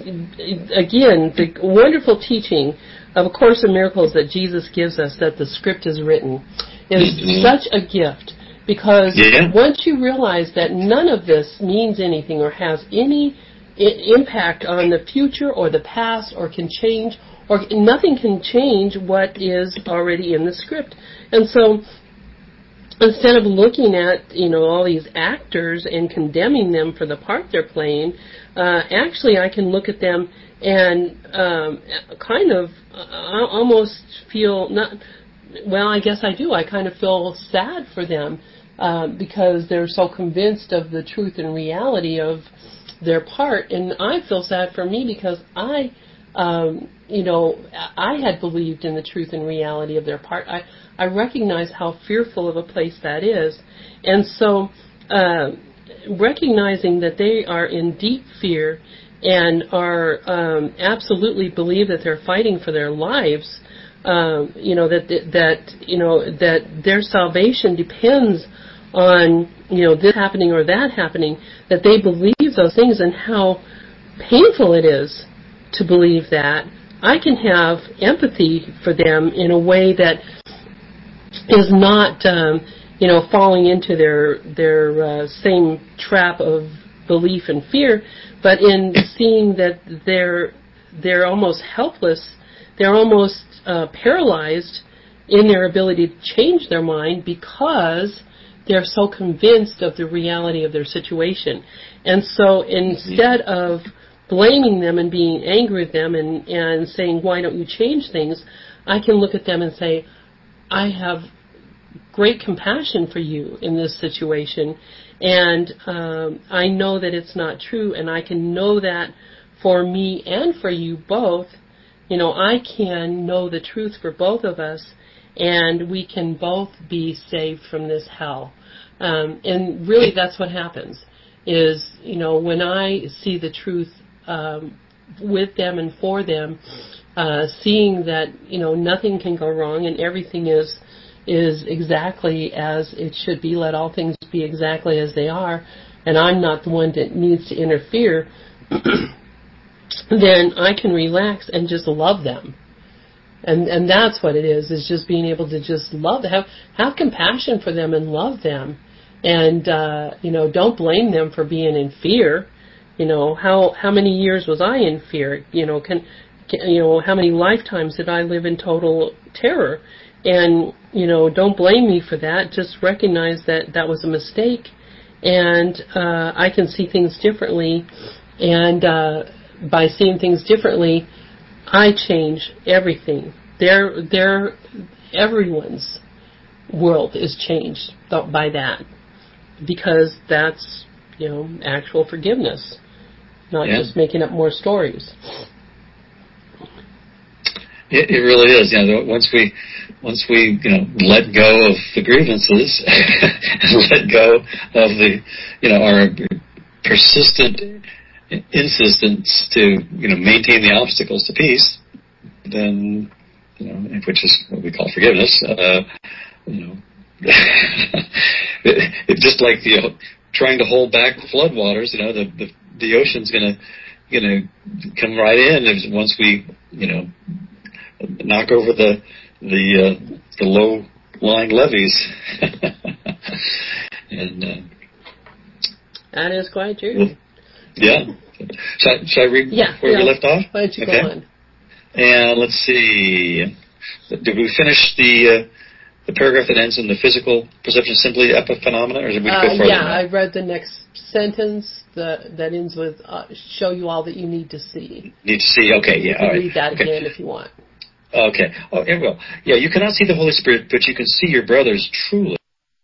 again, the wonderful teaching of A Course in Miracles that Jesus gives us, that the script is written, is mm-hmm. such a gift, because yeah. once you realize that none of this means anything or has any I- impact on the future or the past or can change, or nothing can change what is already in the script. And so instead of looking at, you know, all these actors and condemning them for the part they're playing, uh, actually I can look at them and um, kind of uh, almost feel not, well, I guess I do. I kind of feel sad for them uh, because they're so convinced of the truth and reality of their part, and I feel sad for me because I, um, you know, I had believed in the truth and reality of their part. I, I recognize how fearful of a place that is, and so uh, recognizing that they are in deep fear and are um, absolutely believe that they're fighting for their lives, um, you know, that that you know that their salvation depends on, you know, this happening or that happening, that they believe those things, and how painful it is to believe that. I can have empathy for them in a way that is not, um, you know, falling into their their uh, same trap of belief and fear, but in seeing that they're they're almost helpless, they're almost uh, paralyzed in their ability to change their mind because they're so convinced of the reality of their situation. And so instead of blaming them and being angry with them and, and saying, why don't you change things, I can look at them and say, I have great compassion for you in this situation, And um, I know that it's not true, and I can know that for me and for you both. You know, I can know the truth for both of us, and we can both be saved from this hell. Um, and really, that's what happens. Is, you know, when I see the truth um, with them and for them, uh, seeing that, you know, nothing can go wrong and everything is is exactly as it should be. Let all things be exactly as they are, and I'm not the one that needs to interfere. Then I can relax and just love them. And and that's what it is, is just being able to just love them, have, have compassion for them and love them. And, uh, you know, don't blame them for being in fear. You know, how how many years was I in fear? You know, can, can you know, how many lifetimes did I live in total terror? And, you know, don't blame me for that. Just recognize that that was a mistake. And uh, I can see things differently. And uh, by seeing things differently, I change everything. Their, their, everyone's world is changed by that, because that's, you know, actual forgiveness, not yeah. just making up more stories. It, it really is. You know, once we, once we, you know, let go of the grievances, and let go of the, you know, our persistent insistence to, you know, maintain the obstacles to peace, then, you know, which is what we call forgiveness, uh, you know, it, it just like, you know, trying to hold back the floodwaters, you know, the, the, the ocean's gonna, gonna come right in if, once we, you know, knock over the, the, uh, the low-lying levees. and, uh, that is quite true. Well, yeah. Shall, shall I read yeah, where yeah. we left off? Why don't you okay. go on? And let's see. Did we finish the uh, the paragraph that ends in the physical perception simply epiphenomena, or did we uh, go further? Yeah, now? I read the next sentence the, that ends with uh, show you all that you need to see. Need to see. Okay. You Yeah. can all right. read that okay. again if you want. Okay. Oh, yeah, well, yeah. You cannot see the Holy Spirit, but you can see your brothers truly,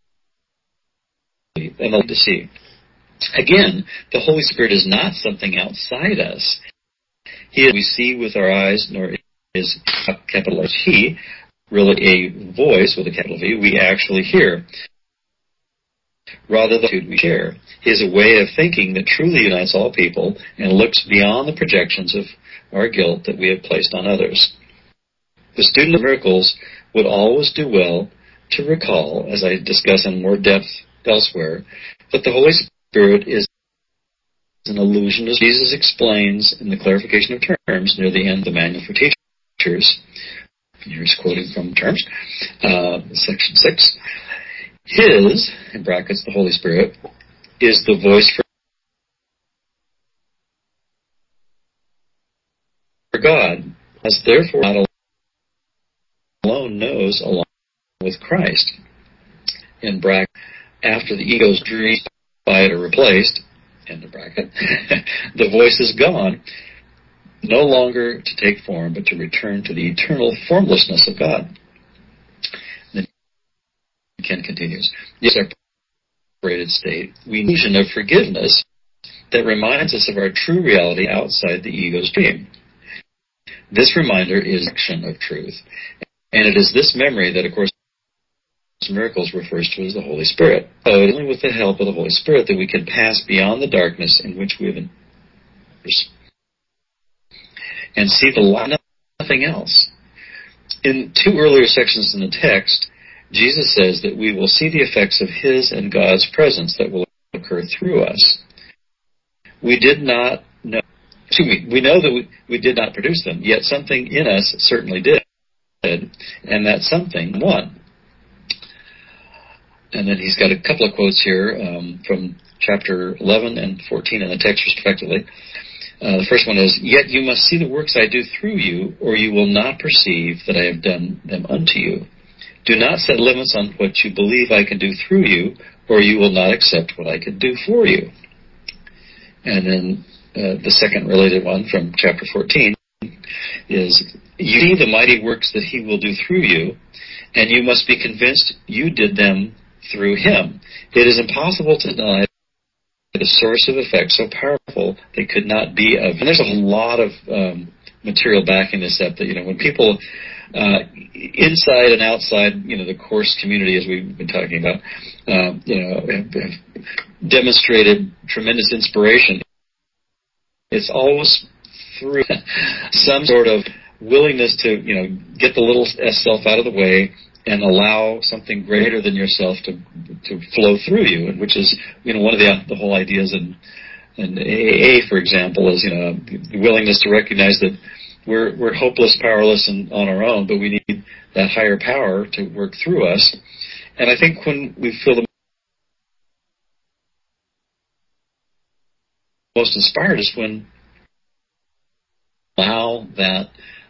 and they'll to see. Again, the Holy Spirit is not something outside us. He is we see with our eyes, nor is capital H He really a voice with a capital V we actually hear. Rather than we share. He is a way of thinking that truly unites all people and looks beyond the projections of our guilt that we have placed on others. The student of miracles would always do well to recall, as I discuss in more depth elsewhere, that the Holy Spirit is an illusion, as Jesus explains in the clarification of terms near the end of the Manual for Teachers. Here's quoting from terms, uh, section six. His, in brackets, the Holy Spirit, is the voice for God, as therefore not alone knows along with Christ. In bracket, after the ego's dreams by it are replaced, end of bracket, the voice is gone, no longer to take form, but to return to the eternal formlessness of God. Then Ken continues, yes, our separated state, we need a vision of forgiveness that reminds us of our true reality outside the ego's dream. This reminder is action of truth, and it is this memory that, of course, Miracles refers to as the Holy Spirit. So it's only with the help of the Holy Spirit that we can pass beyond the darkness in which we have been and see the light, nothing else. In two earlier sections in the text, Jesus says that we will see the effects of His and God's presence that will occur through us. We did not know, excuse me, we know that we, we did not produce them, yet something in us certainly did, and that something won. And then he's got a couple of quotes here um, from chapter eleven and fourteen in the text, respectively. Uh, the first one is, yet you must see the works I do through you, or you will not perceive that I have done them unto you. Do not set limits on what you believe I can do through you, or you will not accept what I can do for you. And then uh, the second related one from chapter fourteen is, you see the mighty works that He will do through you, and you must be convinced you did them through Him. It is impossible to deny the source of effect so powerful they could not be of. And there's a lot of um, material backing this up that, you know, when people uh, inside and outside, you know, the course community, as we've been talking about, um, you know, have, have demonstrated tremendous inspiration, it's always through some sort of willingness to, you know, get the little s self out of the way and allow something greater than yourself to to flow through you, which is, you know, one of the the whole ideas in in A A A, for example, is, you know, the willingness to recognize that we're we're hopeless, powerless, and on our own, but we need that higher power to work through us. And I think when we feel the most inspired is when allow that,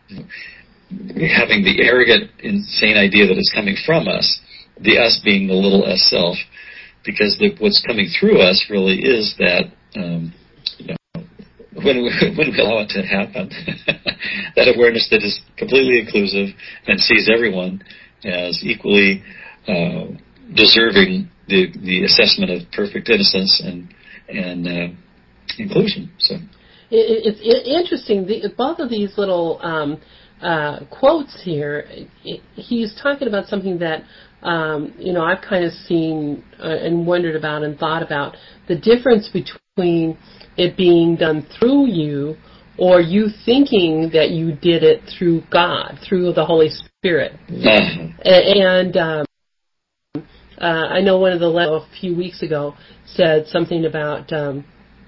having the arrogant, insane idea that is coming from us, the us being the little s self, because the, what's coming through us really is that, um, you know, when we, when we allow it to happen, that awareness that is completely inclusive and sees everyone as equally uh, deserving the the assessment of perfect innocence and and uh, inclusion. So it, it's interesting. The, both of these little um, uh, quotes here, it, he's talking about something that um, you know I've kind of seen uh, and wondered about and thought about, the difference between it being done through you or you thinking that you did it through God, through the Holy Spirit. Mm-hmm. And um, uh, I know one of the letters a few weeks ago said something about um,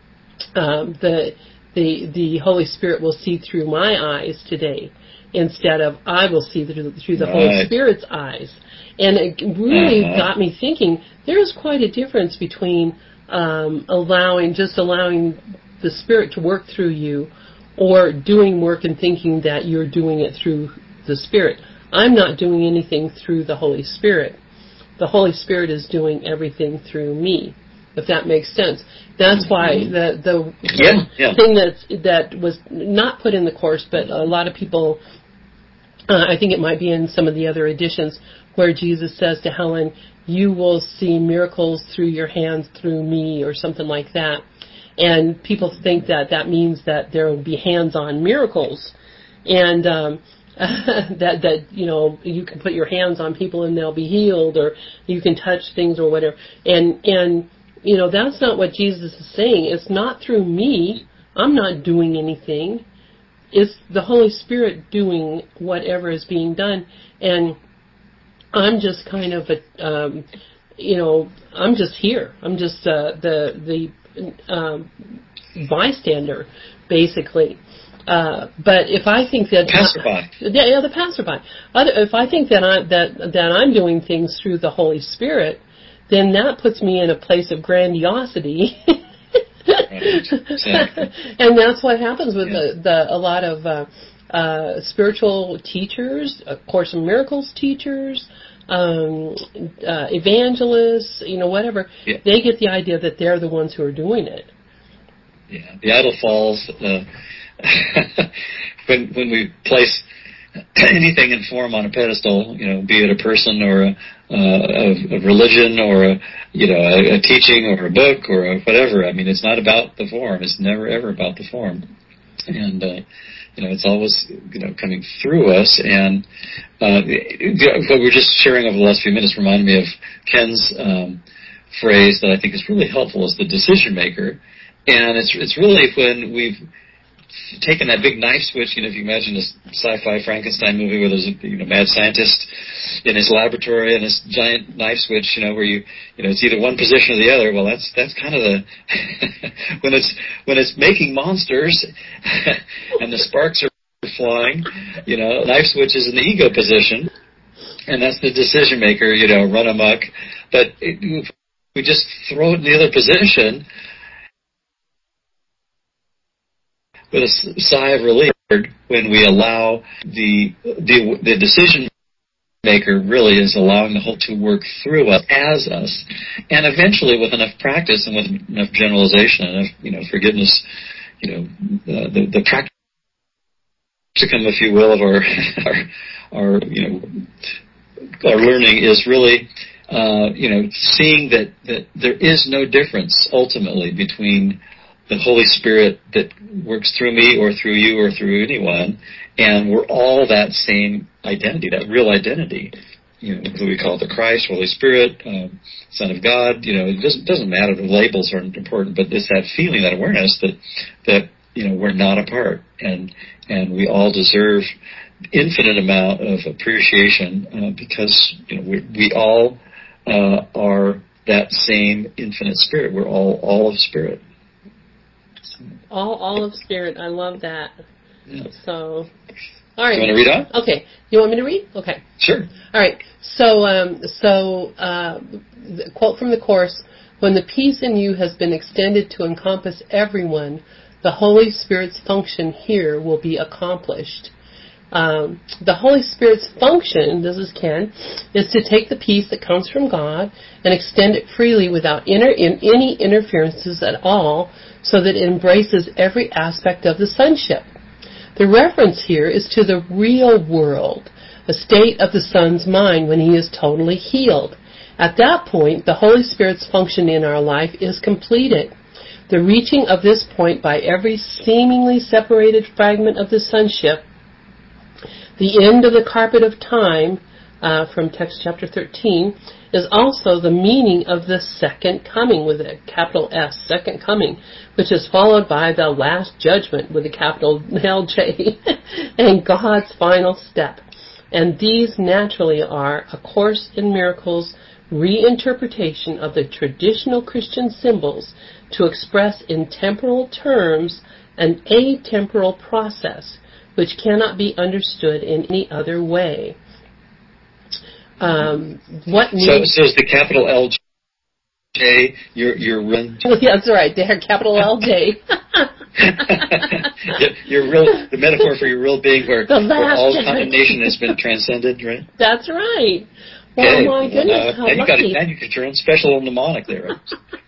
um, the the the Holy Spirit will see through my eyes today, instead of I will see through, through the right. Holy Spirit's eyes. And it really uh-huh. got me thinking, there's quite a difference between um, allowing, just allowing the Spirit to work through you, or doing work and thinking that you're doing it through the Spirit. I'm not doing anything through the Holy Spirit. The Holy Spirit is doing everything through me, if that makes sense. That's why the the yeah, yeah. thing that that was not put in the course, but a lot of people, uh, I think it might be in some of the other editions, where Jesus says to Helen, you will see miracles through your hands through me, or something like that. And people think that that means that there will be hands-on miracles, and um, that that you know you can put your hands on people and they'll be healed, or you can touch things or whatever. And and you know that's not what Jesus is saying. It's not through me. I'm not doing anything. It's the Holy Spirit doing whatever is being done, and I'm just kind of a um, you know I'm just here. I'm just uh, the the Um, bystander, basically. Uh, but if I think that passerby, yeah, yeah, the passerby. If I think that I that that I'm doing things through the Holy Spirit, then that puts me in a place of grandiosity. Right. Exactly. And that's what happens with yeah. the, the a lot of uh, uh, spiritual teachers, of Course in Miracles teachers. Um, uh, evangelists, you know, whatever, yeah. they get the idea that they're the ones who are doing it. Yeah, the idol falls uh, when when we place anything in form on a pedestal, you know, be it a person or a, uh, a, a religion or a, you know, a, a teaching or a book or a whatever. I mean, it's not about the form. It's never ever about the form, and uh, you know, it's always, you know, coming through us. And uh, what we were just sharing over the last few minutes reminded me of Ken's um, phrase that I think is really helpful, is the decision maker. And it's it's really when we've taken that big knife switch. You know, if you imagine this sci-fi Frankenstein movie where there's a you know mad scientist in his laboratory and this giant knife switch, you know, where you you know it's either one position or the other. Well, that's that's kind of the when it's when it's making monsters and the sparks are flying, you know, knife switch is in the ego position, and that's the decision maker, you know, run amok. But it, we just throw it in the other position with a sigh of relief when we allow the the, the decision maker really is allowing the whole to work through us as us, and eventually with enough practice and with enough generalization, enough you know forgiveness, you know uh, the the practice to come, if you will, of our our, our you know our learning is really uh, you know, seeing that, that there is no difference ultimately between the Holy Spirit that works through me or through you or through anyone, and we're all that same identity, that real identity. You know, who we call the Christ, Holy Spirit, um, Son of God. You know, it doesn't doesn't matter. The labels aren't important, but it's that feeling, that awareness that that you know we're not apart, and and we all deserve infinite amount of appreciation uh, because you know we we all uh, are that same infinite spirit. We're all all of spirit. All all of spirit. I love that. Yeah. So. All right. You want to read on? Okay. You want me to read? Okay. Sure. All right. So, um, so uh, the quote from the Course: "When the peace in you has been extended to encompass everyone, the Holy Spirit's function here will be accomplished." Um, the Holy Spirit's function, this is Ken, is to take the peace that comes from God and extend it freely without inter- in any interferences at all, so that it embraces every aspect of the sonship. The reference here is to the real world, a state of the Son's mind when he is totally healed. At that point, the Holy Spirit's function in our life is completed. The reaching of this point by every seemingly separated fragment of the sonship, the end of the carpet of time, uh, from text chapter thirteen, is also the meaning of the second coming with a capital S, second coming, which is followed by the last judgment with a capital L J, and God's final step. And these naturally are A Course in Miracles reinterpretation of the traditional Christian symbols to express in temporal terms an atemporal process which cannot be understood in any other way. Um, what needs... So, so is the capital L J your your real? Oh, yeah, that's right. They're capital L J. your real, the metaphor for your real being, where, where all judgment. condemnation has been transcended, right? That's right. Well, okay. my goodness, well, how now you got lucky. now you get your own special mnemonic there. Right?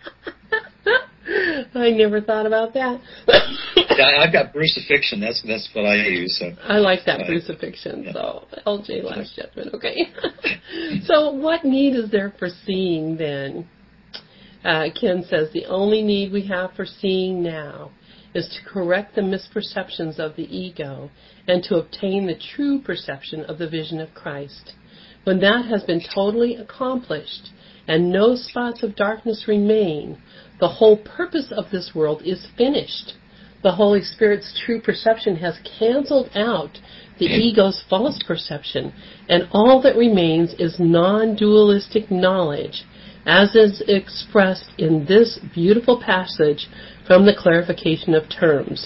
I never thought about that. Yeah, I've got crucifixion. That's that's what I use. So. I like that uh, crucifixion. Yeah. So L J Last Judgment. Okay. So what need is there for seeing then? Uh, Ken says the only need we have for seeing now is to correct the misperceptions of the ego and to obtain the true perception of the vision of Christ. When that has been totally accomplished and no spots of darkness remain, the whole purpose of this world is finished. The Holy Spirit's true perception has canceled out the ego's false perception, and all that remains is non-dualistic knowledge, as is expressed in this beautiful passage from the Clarification of Terms.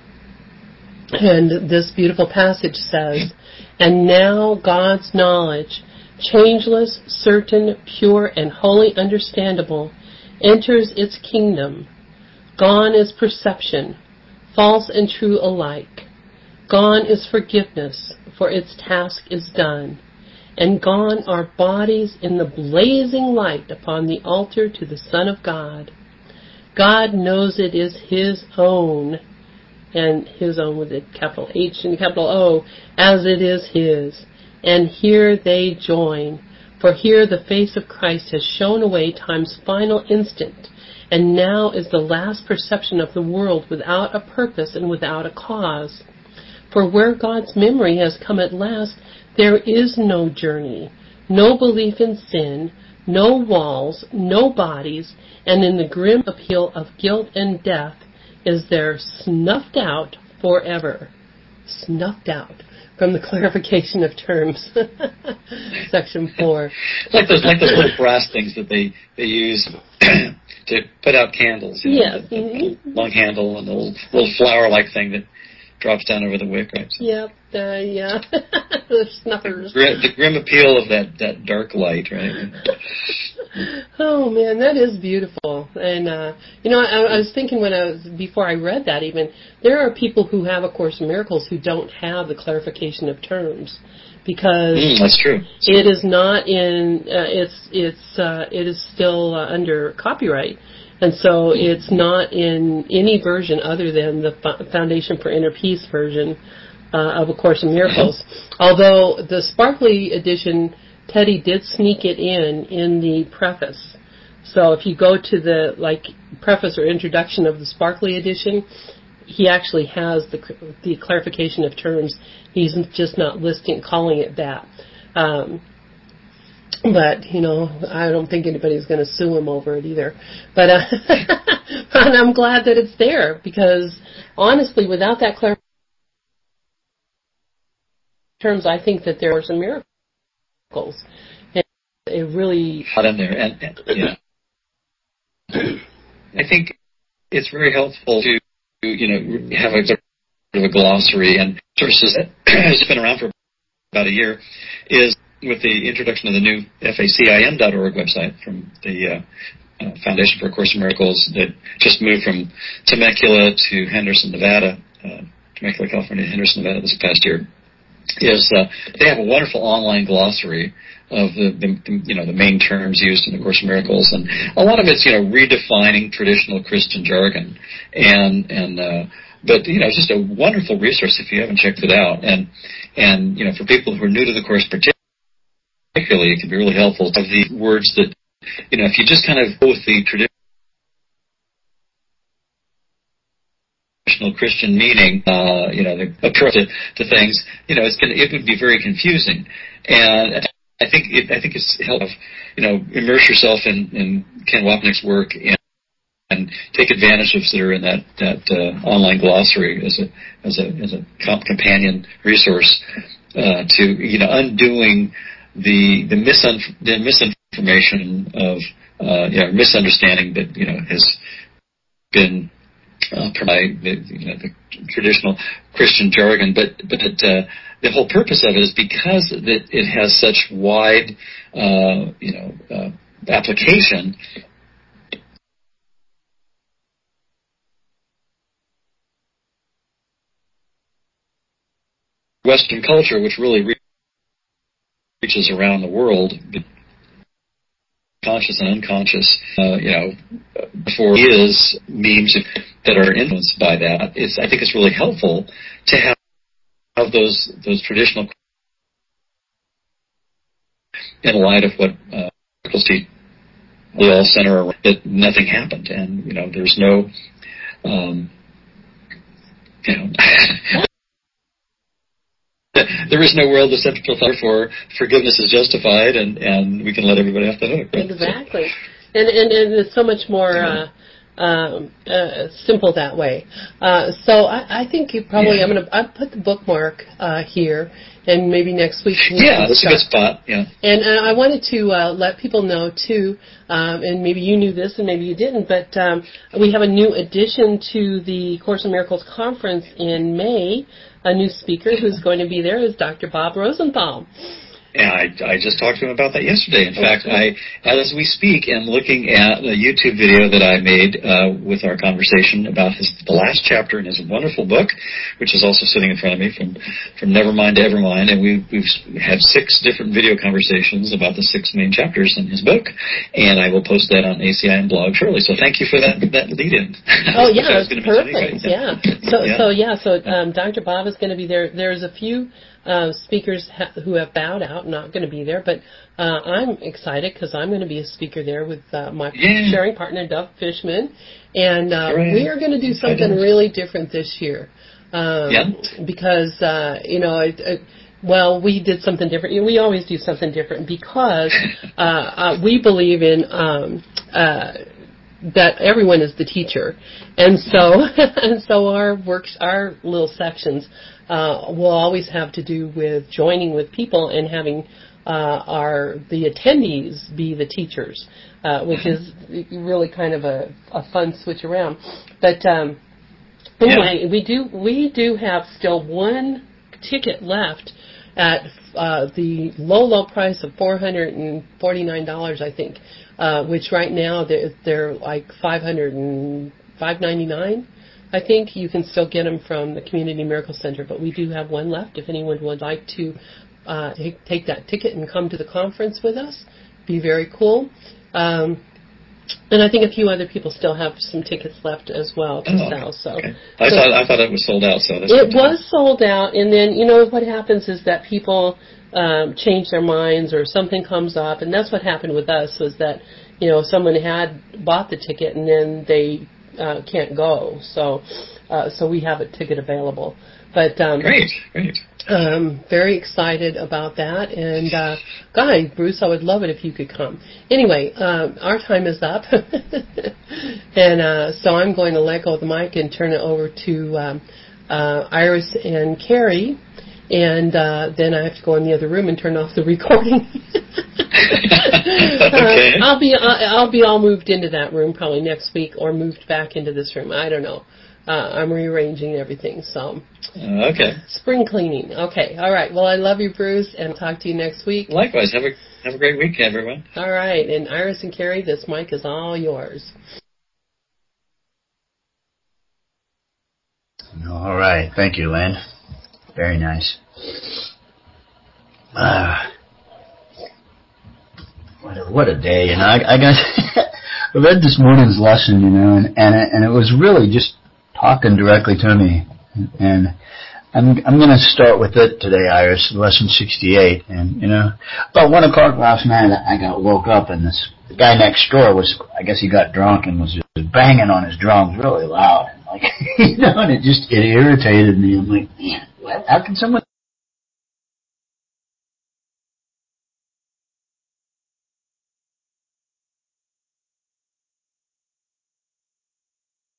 And this beautiful passage says, "And now God's knowledge, changeless, certain, pure, and wholly understandable, enters its kingdom. Gone is perception, false and true alike. Gone is forgiveness, for its task is done. And gone are bodies in the blazing light upon the altar to the Son of God. God knows it is His own," and His own with a capital H and a capital O, "as it is His. And here they join, for here the face of Christ has shone away time's final instant, and now is the last perception of the world without a purpose and without a cause. For where God's memory has come at last, there is no journey, no belief in sin, no walls, no bodies, and in the grim appeal of guilt and death is there snuffed out forever." Snuffed out from the Clarification of Terms, section four. Like those, like those little brass things that they they use to put out candles. You know, Yes. the, the, Mm-hmm. the long handle and the little, little flower-like thing that drops down over the wick, right? So, yep. Uh, yeah. The snuffers. The, the grim appeal of that, that dark light, right? Oh man, that is beautiful. And uh, you know, I, I was thinking when I was before I read that even there are people who have A Course in Miracles who don't have the Clarification of Terms because mm, that's true. That's it true. is not in. Uh, it's it's uh, it is still uh, under copyright. And so it's not in any version other than the Foundation for Inner Peace version uh, of A Course in Miracles. Although the Sparkly edition Teddy did sneak it in in the preface. So if you go to the like preface or introduction of the Sparkly edition, he actually has the the clarification of terms. He's just not listing, calling it that. Um, but you know, I don't think anybody's going to sue him over it either. But uh, and I'm glad that it's there, because honestly, without that clarification terms, I think that there were some miracles. And it really hot in there, and, and yeah. I think it's very helpful to, you know, have a sort of a glossary and sources that has been around for about a year. Is with the introduction of the new F A C I M dot org website from the uh, uh, Foundation for A Course in Miracles that just moved from Temecula to Henderson, Nevada, uh, Temecula, California, to Henderson, Nevada this past year. Is uh, they have a wonderful online glossary of the, the, the you know the main terms used in the Course in Miracles, and a lot of it's you know redefining traditional Christian jargon, and and uh, but you know it's just a wonderful resource if you haven't checked it out, and and you know for people who are new to the Course particularly, it can be really helpful to have the words that you know if you just kind of go with the traditional Christian meaning, uh, you know, the approach to, to things, you know, it's gonna, it would be very confusing. And I think it, I think it's helpful, you know, immerse yourself in, in Ken Wapnick's work and, and take advantage of that are in that that uh, online glossary as a as a as a comp- companion resource uh, to you know undoing the the, misun- the misinformation of uh, you know misunderstanding that you know has been Uh, provide the, you know, the traditional Christian jargon, but but it, uh, the whole purpose of it is because that it has such wide, uh, you know, uh, application. Western culture, which really reaches around the world, conscious and unconscious, uh, you know, before is memes that are influenced by that. It's I think it's really helpful to have. Of those those traditional in light of what uh, we all center around that nothing happened, and you know there's no um, you know there is no world except for forgiveness is justified, and, and we can let everybody off the hook. Right? Exactly, and, and and it's so much more. Uh, Um, uh, simple that way. Uh, so I, I think you probably, yeah. I'm going to I'll put the bookmark uh, here, and maybe next week. We yeah, that's a good spot. Yeah. And uh, I wanted to uh, let people know, too, um, and maybe you knew this and maybe you didn't, but um, we have a new addition to the Course in Miracles conference in May. A new speaker who's going to be there is Doctor Bob Rosenthal. And I, I just talked to him about that yesterday. In fact, I, as we speak, am looking at a YouTube video that I made uh, with our conversation about his the last chapter in his wonderful book, which is also sitting in front of me, from from Nevermind to Evermind. And we, we've had six different video conversations about the six main chapters in his book, and I will post that on A C I M blog shortly. So thank you for that that lead-in. Oh yeah, that's perfect. Yeah. So yeah. so yeah, so um, Doctor Bob is going to be there. There's a few. Uh, speakers ha- who have bowed out, not going to be there, but uh, I'm excited because I'm going to be a speaker there with uh, my yeah. sharing partner, Doug Fishman, and uh, we are going to do something really different this year. Um, yeah. Because, uh, you know, it, it, well, we did something different. You know, we always do something different because uh, uh, we believe in um, uh, that everyone is the teacher, and so and so our works, our little sections. Uh, will always have to do with joining with people and having uh, our the attendees be the teachers, uh, which is really kind of a, a fun switch around. But um, anyway, yeah. we do we do have still one ticket left at uh, the low low price of four hundred and forty nine dollars, I think, uh, which right now they're, they're like five hundred and five ninety nine. I think you can still get them from the Community Miracle Center, but we do have one left. If anyone would like to uh, take, take that ticket and come to the conference with us, be very cool. Um, And I think a few other people still have some tickets left as well to oh, sell. So okay. I so thought I thought it was sold out. So that's it was sold out, and then you know what happens is that people um, change their minds or something comes up, and that's what happened with us. Was that you know someone had bought the ticket and then they uh, can't go, so uh, so we have a ticket available. But um, great, great. Um, very excited about that, and uh, Guy, Bruce, I would love it if you could come. Anyway, um, our time is up, and uh, so I'm going to let go of the mic and turn it over to um, uh, Iris and Carrie, and uh, then I have to go in the other room and turn off the recording. Okay. uh, I'll be I'll be all moved into that room probably next week, or moved back into this room. I don't know. Uh, I'm rearranging everything, so. Okay. Spring cleaning. Okay. All right. Well, I love you, Bruce, and talk to you next week. Likewise. Have a have a great week, everyone. All right. And Iris and Carrie, this mic is all yours. All right. Thank you, Lynn. Very nice. Uh, what a, what a day, you know. I, I got I read this morning's lesson, you know, and and it, and it was really just talking directly to me, and I'm I'm going to start with it today, Iris, lesson sixty-eight. And you know, about one o'clock last night, I got woke up, and this the guy next door was, I guess he got drunk and was just banging on his drums really loud, like you know, and it just it irritated me. I'm like, man, what? How can someone